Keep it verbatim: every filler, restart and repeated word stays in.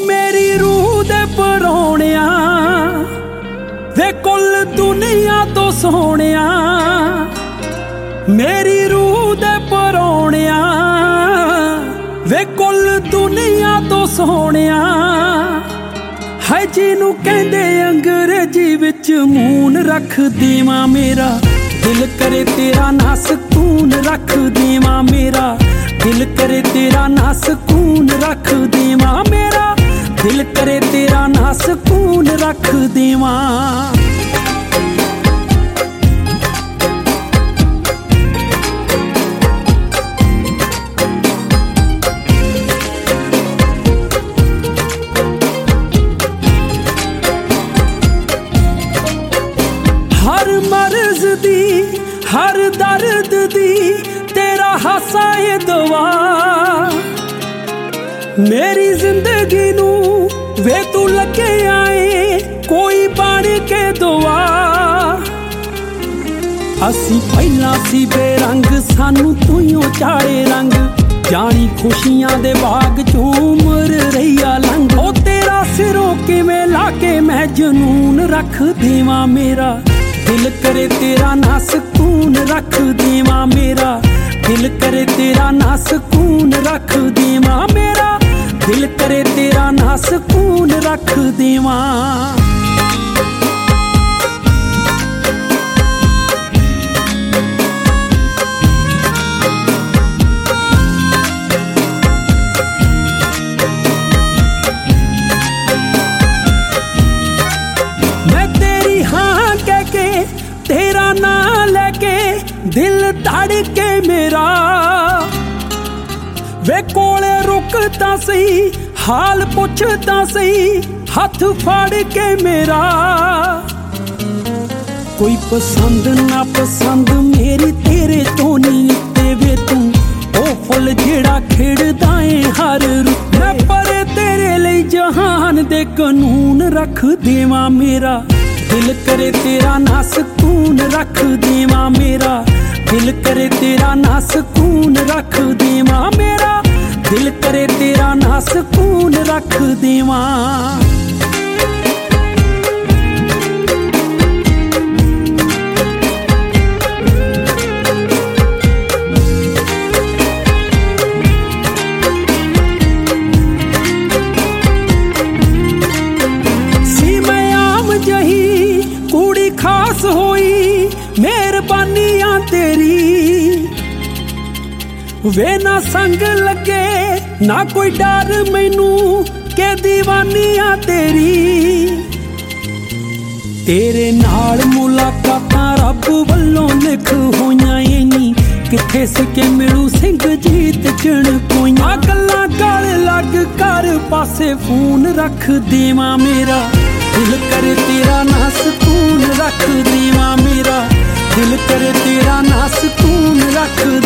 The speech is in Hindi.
मेरी रूह दे परौणिया वे कुल दुनिया तो सोहणिया, मेरी रूह दे परौणिया वे कुल दुनिया तो सोहणिया। है जिनू कहंदे अंग्रेजी विच मून रख देवां मेरा, दिल करे तेरा ना सकून रख देवां मेरा, दिल करे तेरा ना सकून रख देवां मेरा, दिल करे तेरा ना सकून रख देवां। हर मर्ज दी हर दर्द दी तेरा हासा ये दुआ, मेरी जिंदगी नू वे तू लगे आए कोई बन के दुआ। असी पहला सी बेरंग सानू तूं चाड़े रंग, जानी खुशियां दे बाग चों उमर रहिया लंघ। ओ तेरा सिरों किवें लाके मैं जनून रख देवां मेरा, दिल करे तेरा ना सकून रख देवां मेरा, दिल करे तेरा ना सकून रख देवां मेरा, दिल करे तेरा ना सकून रख देवां। मैं तेरी हाँ कह के तेरा ना लेके दिल धड़के मेरा, वे कोले रुकता सही हाल पुछता सही हाथ फाड़ के मेरा। कोई पसंद ना पसंद मेरी तेरे तो नहीं ते वे तू ओ फुल जेड़ा खिड़दा है हर रुत। मैं पर तेरे लिए जहान दे कानून रख देवां मेरा, दिल करे तेरा ना सकून रख देवां मेरा, दिल करे तेरा ना सकून रख देवां मेरा, दिल करे तेरा ना सकून रख देवां। सी मैं आम जही कुड़ी खास होई मेहरबानियां तेरी, वे ना संग लगे ना कोई डर मैनू के दीवानियां तेरी। तेरे नाल मुलाकातां रब वल्लों लिख होइयां इनी, किथे सिके मिलू सिंह जीत चण कोइयां। गल्लां गल लग कर पासे फोन रख देवां मेरा, दिल करे तेरा ना सकून रख देवां मेरा, दिल करे तेरा ना सकून रख